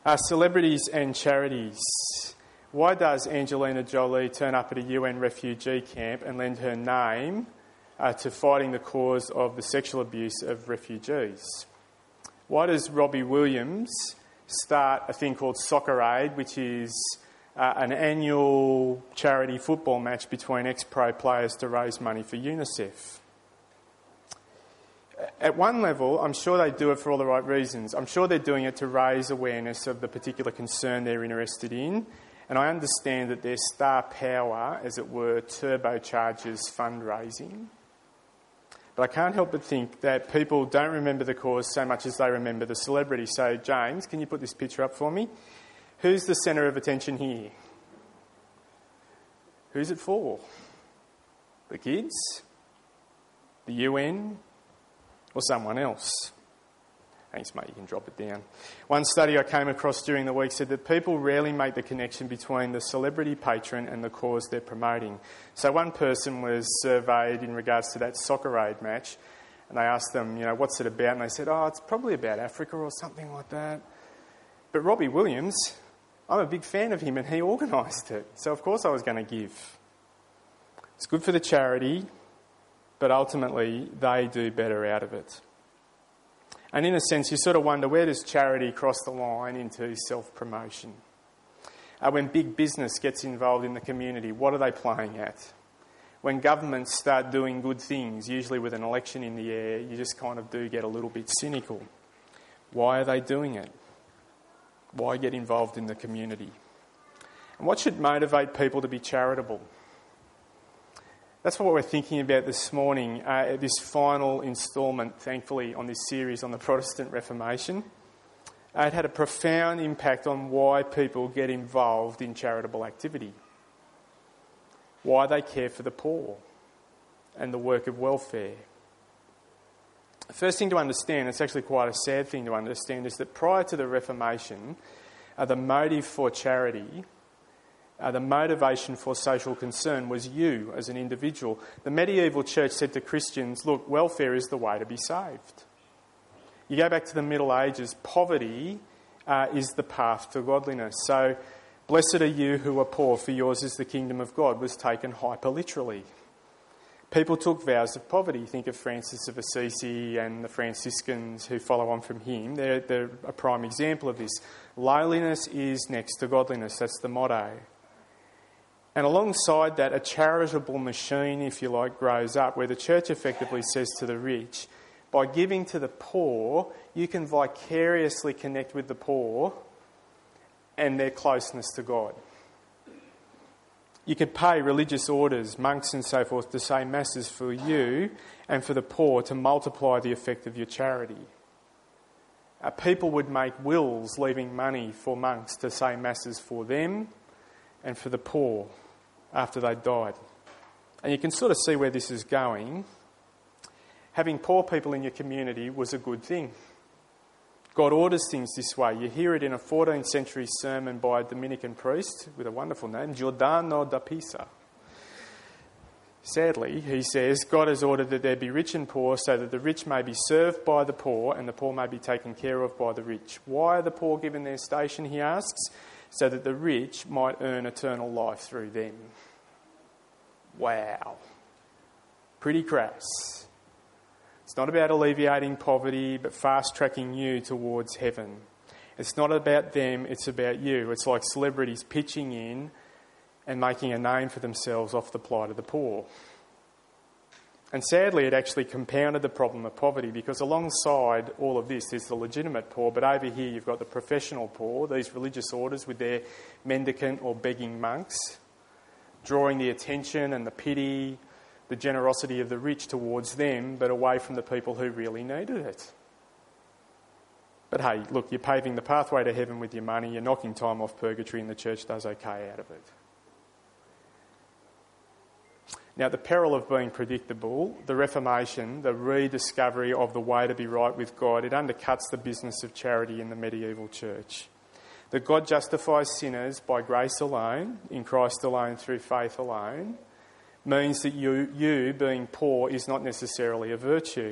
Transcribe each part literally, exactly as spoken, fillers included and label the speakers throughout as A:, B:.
A: Uh, celebrities and charities. Why does Angelina Jolie turn up at a U N refugee camp and lend her name uh, to fighting the cause of the sexual abuse of refugees? Why does Robbie Williams start a thing called Soccer Aid, which is uh, an annual charity football match between ex-pro players to raise money for UNICEF? At one level, I'm sure they do it for all the right reasons. I'm sure they're doing it to raise awareness of the particular concern they're interested in, and I understand that their star power, as it were, turbocharges fundraising. But I can't help but think that people don't remember the cause so much as they remember the celebrity. So, James, can you put this picture up for me? Who's the centre of attention here? Who's it for? The kids? The U N? Or someone else? Thanks, mate, you can drop it down. One study I came across during the week said that people rarely make the connection between the celebrity patron and the cause they're promoting. So one person was surveyed in regards to that Soccer Aid match, and they asked them, you know, what's it about? And they said, oh, it's probably about Africa or something like that. But Robbie Williams, I'm a big fan of him, and he organised it. So of course I was going to give. It's good for the charity, but ultimately they do better out of it. And in a sense, you sort of wonder, where does charity cross the line into self-promotion? Uh, when big business gets involved in the community, what are they playing at? When governments start doing good things, usually with an election in the air, you just kind of do get a little bit cynical. Why are they doing it? Why get involved in the community? And what should motivate people to be charitable? That's what we're thinking about this morning, uh, this final instalment, thankfully, on this series on the Protestant Reformation. Uh, it had a profound impact on why people get involved in charitable activity, why they care for the poor and the work of welfare. The first thing to understand, it's actually quite a sad thing to understand, is that prior to the Reformation, uh, the motive for charity Uh, the motivation for social concern was you as an individual. The medieval church said to Christians, look, welfare is the way to be saved. You go back to the Middle Ages, poverty uh, is the path to godliness. So, blessed are you who are poor, for yours is the kingdom of God, was taken hyper-literally. People took vows of poverty. Think of Francis of Assisi and the Franciscans who follow on from him. They're, they're a prime example of this. Lowliness is next to godliness. That's the motto. And alongside that, a charitable machine, if you like, grows up where the church effectively says to the rich, by giving to the poor, you can vicariously connect with the poor and their closeness to God. You can pay religious orders, monks and so forth, to say masses for you and for the poor to multiply the effect of your charity. Uh, people would make wills leaving money for monks to say masses for them and for the poor after they died. And you can sort of see where this is going. Having poor people in your community was a good thing. God orders things this way. You hear it in a fourteenth century sermon by a Dominican priest with a wonderful name, Giordano da Pisa. Sadly, he says, God has ordered that there be rich and poor so that the rich may be served by the poor and the poor may be taken care of by the rich. Why are the poor given their station, he asks? So that the rich might earn eternal life through them. Wow. Pretty crass. It's not about alleviating poverty, but fast-tracking you towards heaven. It's not about them, it's about you. It's like celebrities pitching in and making a name for themselves off the plight of the poor. And sadly, it actually compounded the problem of poverty, because alongside all of this, there's the legitimate poor, but over here you've got the professional poor, these religious orders with their mendicant or begging monks, drawing the attention and the pity, the generosity of the rich towards them, but away from the people who really needed it. But hey, look, you're paving the pathway to heaven with your money, you're knocking time off purgatory, and the church does okay out of it. Now, at the peril of being predictable, the Reformation, the rediscovery of the way to be right with God, it undercuts the business of charity in the medieval church. That God justifies sinners by grace alone, in Christ alone, through faith alone, means that you, you being poor is not necessarily a virtue.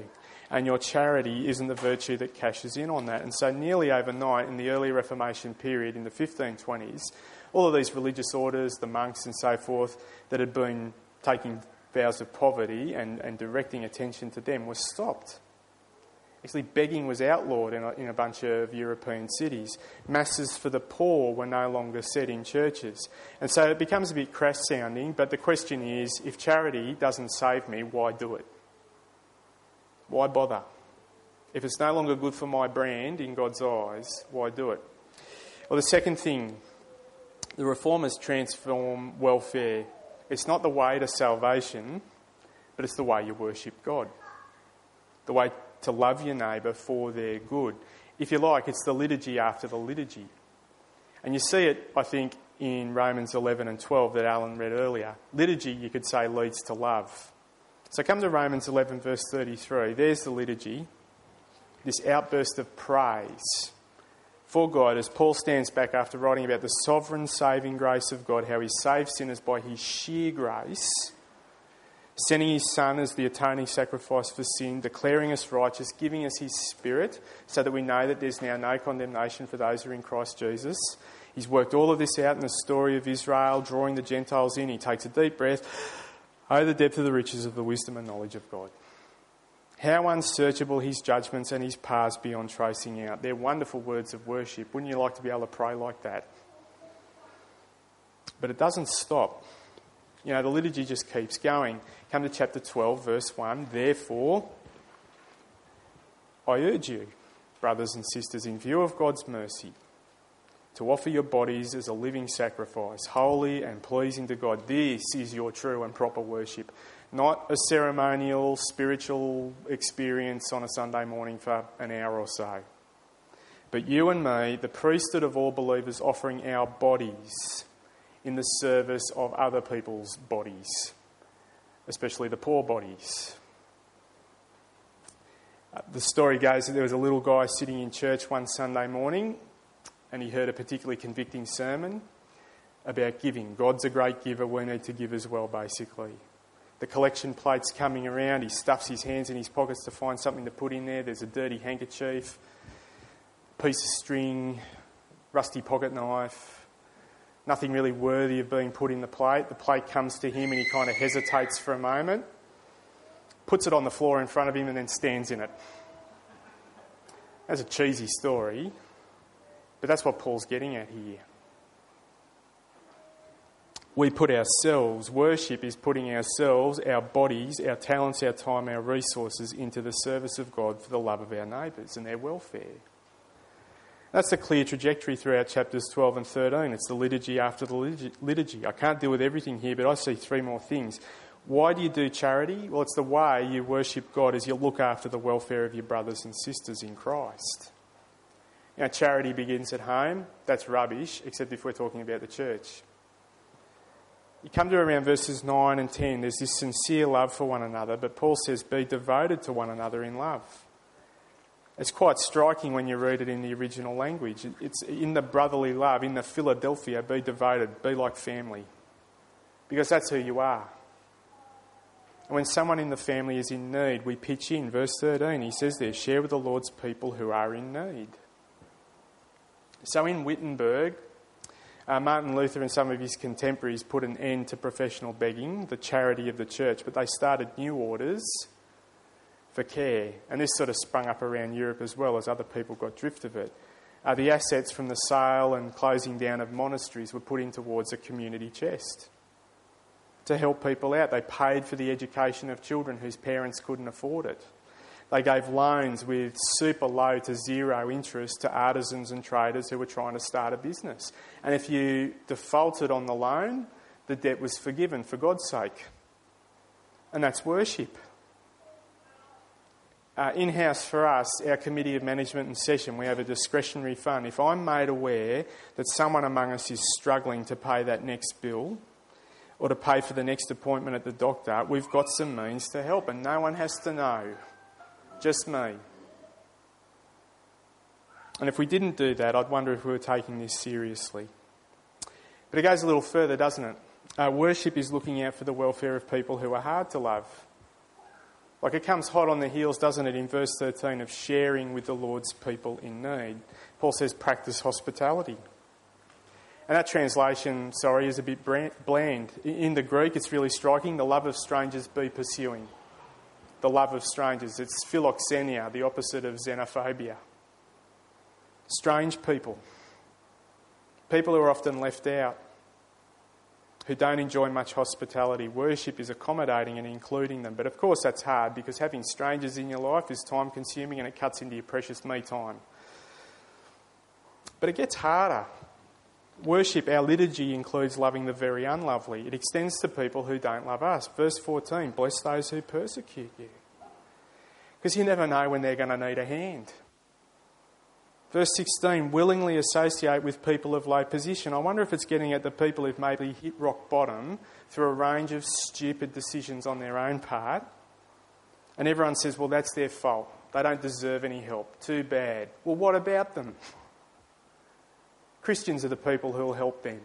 A: and your charity isn't the virtue that cashes in on that. And so nearly overnight, in the early Reformation period in the fifteen twenties, all of these religious orders, the monks and so forth, that had been taking vows of poverty and, and directing attention to them was stopped. Actually, begging was outlawed in a, in a bunch of European cities. Masses for the poor were no longer said in churches. And so it becomes a bit crass sounding, but the question is, if charity doesn't save me, why do it? Why bother? If it's no longer good for my brand in God's eyes, why do it? Well, the second thing, the Reformers transform welfare. It's not the way to salvation, but it's the way you worship God. The way to love your neighbour for their good. If you like, it's the liturgy after the liturgy. And you see it, I think, in Romans eleven and twelve that Alan read earlier. Liturgy, you could say, leads to love. So come to Romans eleven verse thirty-three. There's the liturgy. This outburst of praise for God as Paul stands back after writing about the sovereign saving grace of God, how he saves sinners by his sheer grace, sending his Son as the atoning sacrifice for sin, declaring us righteous, giving us his Spirit so that we know that there's now no condemnation for those who are in Christ Jesus. He's worked all of this out in the story of Israel, drawing the Gentiles in. He takes a deep breath. Oh, the depth of the riches of the wisdom and knowledge of God. How unsearchable his judgments and his paths beyond tracing out. They're wonderful words of worship. Wouldn't you like to be able to pray like that? But it doesn't stop. You know, the liturgy just keeps going. Come to chapter twelve, verse one. Therefore, I urge you, brothers and sisters, in view of God's mercy, to offer your bodies as a living sacrifice, holy and pleasing to God. This is your true and proper worship. Not a ceremonial, spiritual experience on a Sunday morning for an hour or so. But you and me, the priesthood of all believers, offering our bodies in the service of other people's bodies, especially the poor bodies. Uh, the story goes that there was a little guy sitting in church one Sunday morning and he heard a particularly convicting sermon about giving. God's a great giver, we need to give as well, basically. The collection plate's coming around, he stuffs his hands in his pockets to find something to put in there. There's a dirty handkerchief, piece of string, rusty pocket knife, nothing really worthy of being put in the plate. The plate comes to him and he kind of hesitates for a moment, puts it on the floor in front of him and then stands in it. That's a cheesy story, but that's what Paul's getting at here. We put ourselves, worship is putting ourselves, our bodies, our talents, our time, our resources into the service of God for the love of our neighbours and their welfare. That's the clear trajectory throughout chapters twelve and thirteen. It's the liturgy after the liturgy. I can't deal with everything here, but I see three more things. Why do you do charity? Well, it's the way you worship God as you look after the welfare of your brothers and sisters in Christ. You know, charity begins at home. That's rubbish, except if we're talking about the church. You come to around verses nine and ten, there's this sincere love for one another, but Paul says, be devoted to one another in love. It's quite striking when you read it in the original language. It's in the brotherly love, in the Philadelphia, be devoted, be like family. Because that's who you are. And when someone in the family is in need, we pitch in. Verse thirteen, he says there, share with the Lord's people who are in need. So in Wittenberg, Uh, Martin Luther and some of his contemporaries put an end to professional begging, the charity of the church, but they started new orders for care. And this sort of sprung up around Europe as well as other people got drift of it. Uh, the assets from the sale and closing down of monasteries were put in towards a community chest to help people out. They paid for the education of children whose parents couldn't afford it. They gave loans with super low to zero interest to artisans and traders who were trying to start a business. And if you defaulted on the loan, the debt was forgiven for God's sake. And that's worship. Uh, in-house for us, our committee of management and session, we have a discretionary fund. If I'm made aware that someone among us is struggling to pay that next bill or to pay for the next appointment at the doctor, we've got some means to help and no one has to know. Just me. And if we didn't do that, I'd wonder if we were taking this seriously. But it goes a little further, doesn't it? Uh, worship is looking out for the welfare of people who are hard to love. Like it comes hot on the heels, doesn't it, in verse thirteen, of sharing with the Lord's people in need. Paul says, practice hospitality. And that translation, sorry, is a bit bland. In the Greek, it's really striking. The love of strangers be pursuing. The love of strangers. It's philoxenia, the opposite of xenophobia. Strange people. People who are often left out. Who don't enjoy much hospitality. Worship is accommodating and including them. But of course that's hard because having strangers in your life is time consuming and it cuts into your precious me time. But it gets harder. Worship, our liturgy, includes loving the very unlovely. It extends to people who don't love us. Verse fourteen, bless those who persecute you. Because you never know when they're going to need a hand. Verse sixteen, willingly associate with people of low position. I wonder if it's getting at the people who've maybe hit rock bottom through a range of stupid decisions on their own part. And everyone says, well, that's their fault. They don't deserve any help. Too bad. Well, what about them? Christians are the people who will help them.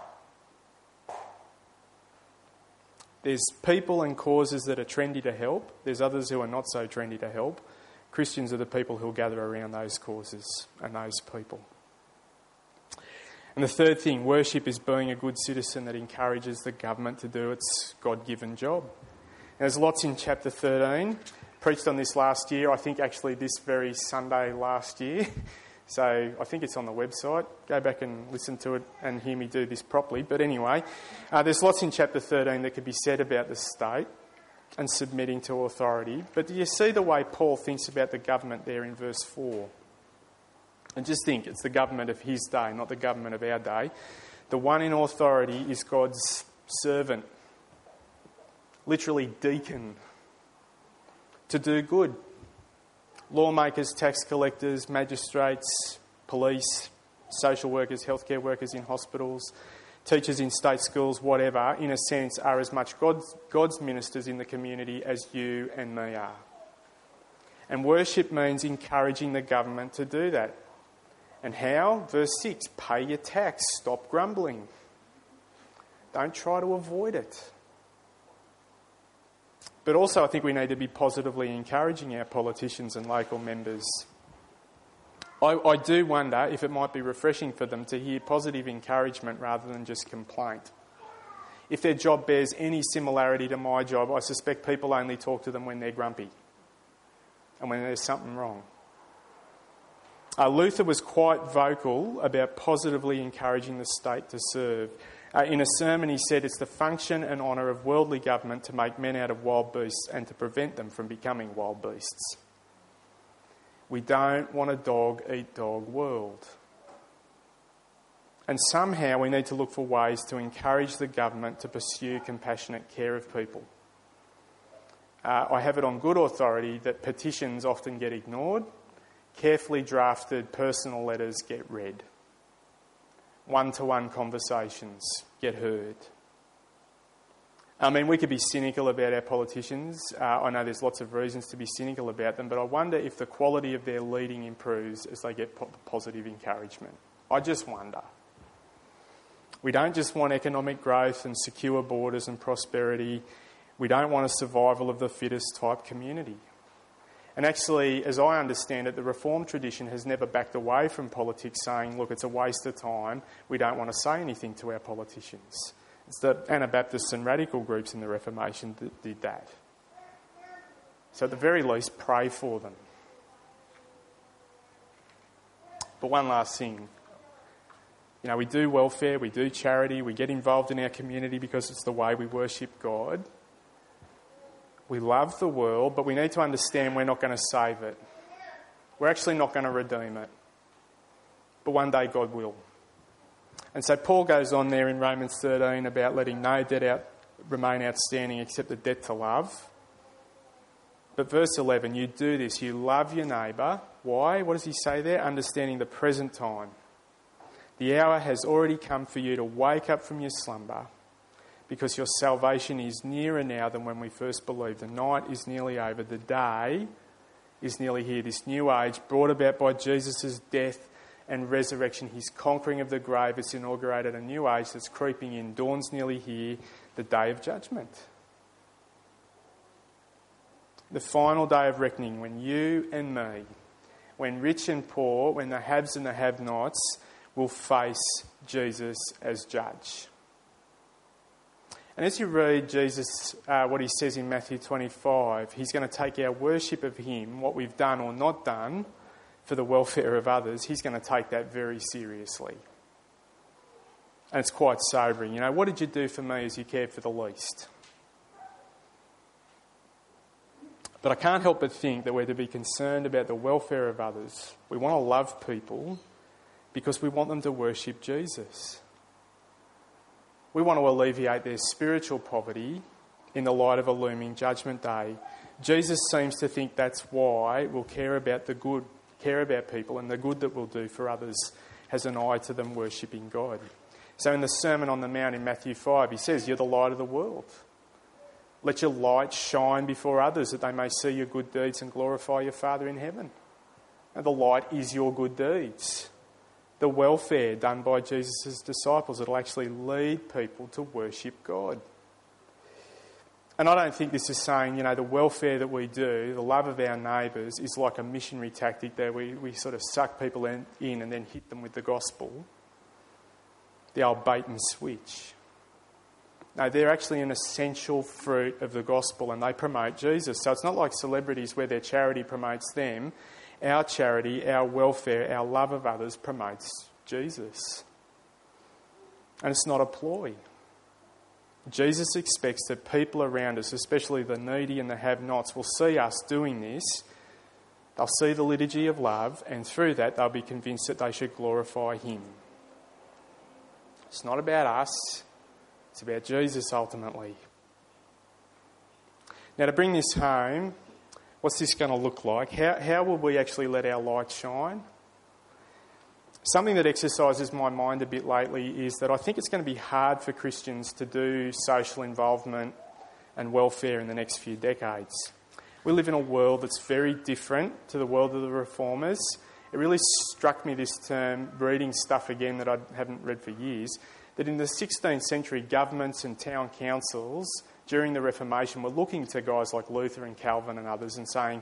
A: There's people and causes that are trendy to help. There's others who are not so trendy to help. Christians are the people who will gather around those causes and those people. And the third thing, worship is being a good citizen that encourages the government to do its God-given job. And there's lots in chapter thirteen. Preached on this last year, I think actually this very Sunday last year. So I think it's on the website. Go back and listen to it and hear me do this properly. But anyway, uh, there's lots in chapter thirteen that could be said about the state and submitting to authority. But do you see the way Paul thinks about the government there in verse four? And just think, it's the government of his day, not the government of our day. The one in authority is God's servant, literally deacon, to do good. Lawmakers, tax collectors, magistrates, police, social workers, healthcare workers in hospitals, teachers in state schools, whatever, in a sense, are as much God's, God's ministers in the community as you and me are. And worship means encouraging the government to do that. And how? Verse six, pay your tax, stop grumbling. Don't try to avoid it. But also I think we need to be positively encouraging our politicians and local members. I, I do wonder if it might be refreshing for them to hear positive encouragement rather than just complaint. If their job bears any similarity to my job, I suspect people only talk to them when they're grumpy and when there's something wrong. Uh, Luther was quite vocal about positively encouraging the state to serve. Uh, in a sermon he said it's the function and honour of worldly government to make men out of wild beasts and to prevent them from becoming wild beasts. We don't want a dog-eat-dog world. And somehow we need to look for ways to encourage the government to pursue compassionate care of people. Uh, I have it on good authority that petitions often get ignored. Carefully drafted personal letters get read. One-to-one conversations get heard. I mean, we could be cynical about our politicians. Uh, I know there's lots of reasons to be cynical about them, but I wonder if the quality of their leading improves as they get po- positive encouragement. I just wonder. We don't just want economic growth and secure borders and prosperity. We don't want a survival of the fittest type community. And actually, as I understand it, the Reformed tradition has never backed away from politics saying, look, it's a waste of time, we don't want to say anything to our politicians. It's the Anabaptists and radical groups in the Reformation that did that. So at the very least, pray for them. But one last thing. You know, we do welfare, we do charity, we get involved in our community because it's the way we worship God. We love the world, but we need to understand we're not going to save it. We're actually not going to redeem it. But one day God will. And so Paul goes on there in Romans thirteen about letting no debt out, remain outstanding except the debt to love. But verse eleven, you do this, you love your neighbour. Why? What does he say there? Understanding the present time. The hour has already come for you to wake up from your slumber, because your salvation is nearer now than when we first believed. The night is nearly over. The day is nearly here. This new age brought about by Jesus' death and resurrection, his conquering of the grave, it's inaugurated a new age that's creeping in. Dawn's nearly here, the day of judgment. The final day of reckoning, when you and me, when rich and poor, when the haves and the have-nots will face Jesus as judge. And as you read Jesus, uh, what he says in Matthew twenty-five, he's going to take our worship of him, what we've done or not done for the welfare of others, he's going to take that very seriously. And it's quite sobering. You know, what did you do for me as you cared for the least? But I can't help but think that we're to be concerned about the welfare of others. We want to love people because we want them to worship Jesus. We want to alleviate their spiritual poverty in the light of a looming judgment day. Jesus seems to think that's why we'll care about the good, care about people, and the good that we'll do for others has an eye to them worshipping God. So in the Sermon on the Mount in Matthew five, he says, "You're the light of the world. Let your light shine before others that they may see your good deeds and glorify your Father in heaven." And the light is your good deeds. The welfare done by Jesus' disciples that will actually lead people to worship God. And I don't think this is saying, you know, the welfare that we do, the love of our neighbours, is like a missionary tactic that we, we sort of suck people in, in and then hit them with the gospel. The old bait and switch. No, they're actually an essential fruit of the gospel and they promote Jesus. So it's not like celebrities where their charity promotes them. Our charity, our welfare, our love of others promotes Jesus. And it's not a ploy. Jesus expects that people around us, especially the needy and the have-nots, will see us doing this. They'll see the liturgy of love, and through that they'll be convinced that they should glorify him. It's not about us. It's about Jesus ultimately. Now, to bring this home, what's this going to look like? How, how will we actually let our light shine? Something that exercises my mind a bit lately is that I think it's going to be hard for Christians to do social involvement and welfare in the next few decades. We live in a world that's very different to the world of the Reformers. It really struck me this term, reading stuff again that I haven't read for years, that in the sixteenth century, governments and town councils during the Reformation were looking to guys like Luther and Calvin and others and saying,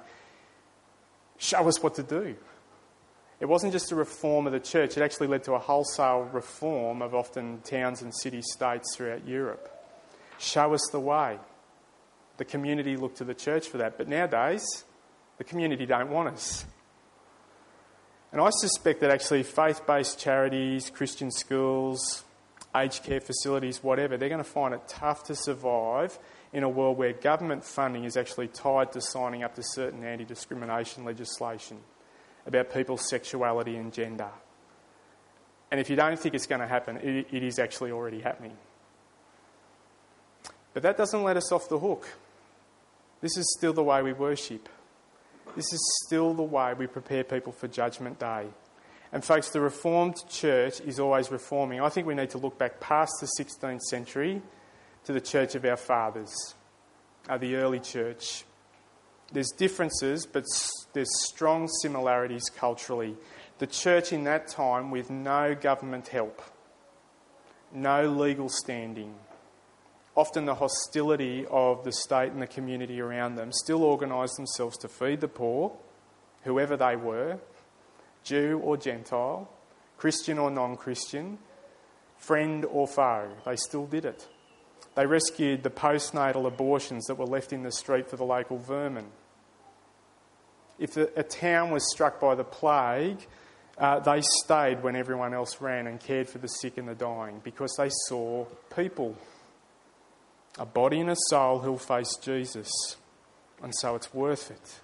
A: show us what to do. It wasn't just a reform of the church, it actually led to a wholesale reform of often towns and city-states throughout Europe. Show us the way. The community looked to the church for that. But nowadays, the community don't want us. And I suspect that actually faith-based charities, Christian schools, aged care facilities, whatever, they're going to find it tough to survive in a world where government funding is actually tied to signing up to certain anti-discrimination legislation about people's sexuality and gender. And if you don't think it's going to happen, it, it is actually already happening. But that doesn't let us off the hook. This is still the way we worship. This is still the way we prepare people for Judgment Day. And folks, the Reformed Church is always reforming. I think we need to look back past the sixteenth century to the church of our fathers, uh, the early church. There's differences, but there's strong similarities culturally. The church in that time, with no government help, no legal standing, often the hostility of the state and the community around them, still organised themselves to feed the poor, whoever they were, Jew or Gentile, Christian or non-Christian, friend or foe. They still did it. They rescued the postnatal abortions that were left in the street for the local vermin. If a town was struck by the plague, uh, they stayed when everyone else ran and cared for the sick and the dying because they saw people. A body and a soul who'll face Jesus. And so it's worth it.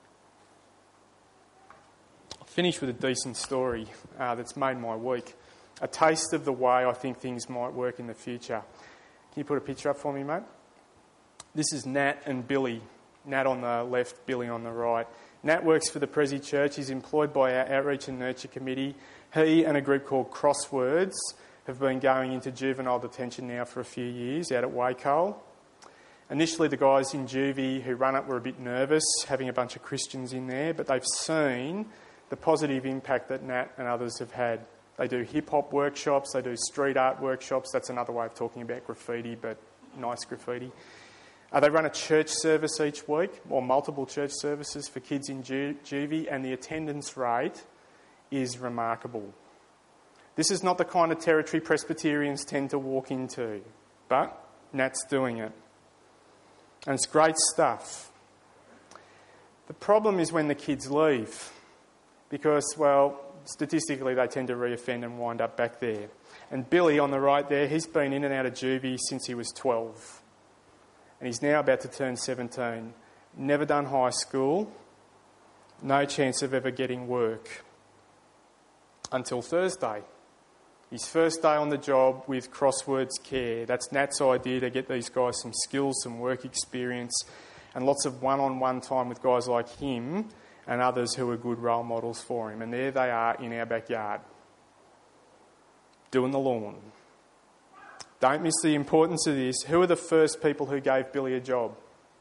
A: I'll finish with a decent story uh, that's made my week. A taste of the way I think things might work in the future. Can you put a picture up for me, mate? This is Nat and Billy. Nat on the left, Billy on the right. Nat works for the Prezi Church. He's employed by our Outreach and Nurture Committee. He and a group called Crosswords have been going into juvenile detention now for a few years out at Wacol. Initially, the guys in juvie who run it were a bit nervous, having a bunch of Christians in there, but they've seen the positive impact that Nat and others have had. They do hip-hop workshops, they do street art workshops. That's another way of talking about graffiti, but nice graffiti. Uh, they run a church service each week, or multiple church services for kids in Ju- juvie, and the attendance rate is remarkable. This is not the kind of territory Presbyterians tend to walk into, but Nat's doing it. And it's great stuff. The problem is when the kids leave, because, well, statistically they tend to reoffend and wind up back there. And Billy on the right there, he's been in and out of juvie since he was twelve. And he's now about to turn seventeen. Never done high school. No chance of ever getting work. Until Thursday. His first day on the job with Crosswords Care. That's Nat's idea to get these guys some skills, some work experience, and lots of one-on-one time with guys like him and others who are good role models for him. And there they are in our backyard, doing the lawn. Don't miss the importance of this. Who are the first people who gave Billy a job?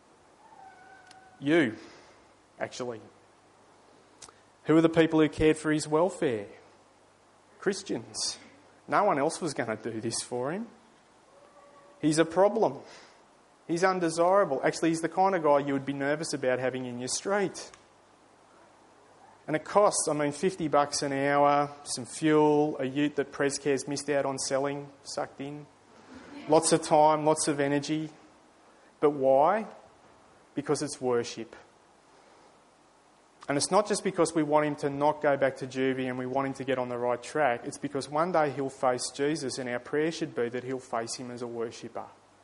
A: You, actually. Who are the people who cared for his welfare? Christians. No one else was going to do this for him. He's a problem. He's undesirable. Actually, he's the kind of guy you would be nervous about having in your street. And it costs, I mean, fifty bucks an hour, some fuel, a ute that Prescare's missed out on selling, sucked in. Lots of time, lots of energy. But why? Because it's worship. And it's not just because we want him to not go back to juvie and we want him to get on the right track. It's because one day he'll face Jesus, and our prayer should be that he'll face him as a worshipper.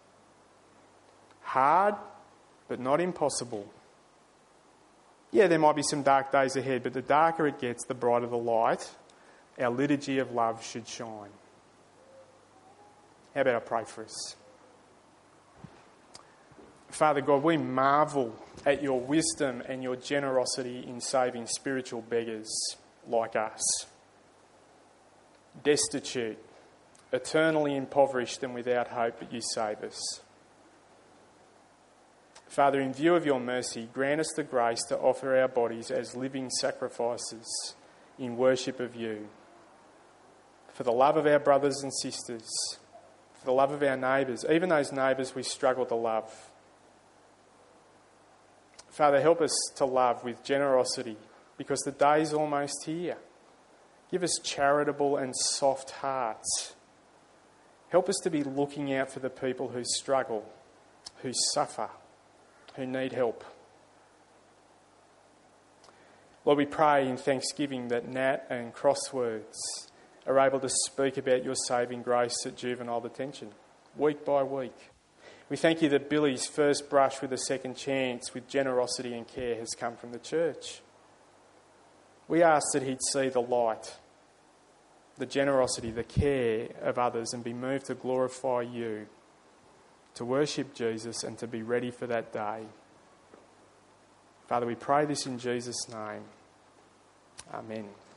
A: Hard, but not impossible. Yeah, there might be some dark days ahead, but the darker it gets, the brighter the light. Our liturgy of love should shine. How about I pray for us? Father God, we marvel at your wisdom and your generosity in saving spiritual beggars like us. Destitute, eternally impoverished and without hope, but you save us. Father, in view of your mercy, grant us the grace to offer our bodies as living sacrifices in worship of you, for the love of our brothers and sisters, for the love of our neighbours, even those neighbours we struggle to love. Father, help us to love with generosity, because the day's almost here. Give us charitable and soft hearts. Help us to be looking out for the people who struggle, who suffer, who need help. Lord, we pray in thanksgiving that Nat and Crosswords are able to speak about your saving grace at juvenile detention, week by week. We thank you that Billy's first brush with a second chance with generosity and care has come from the church. We ask that he'd see the light, the generosity, the care of others, and be moved to glorify you, to worship Jesus and to be ready for that day. Father, we pray this in Jesus' name. Amen.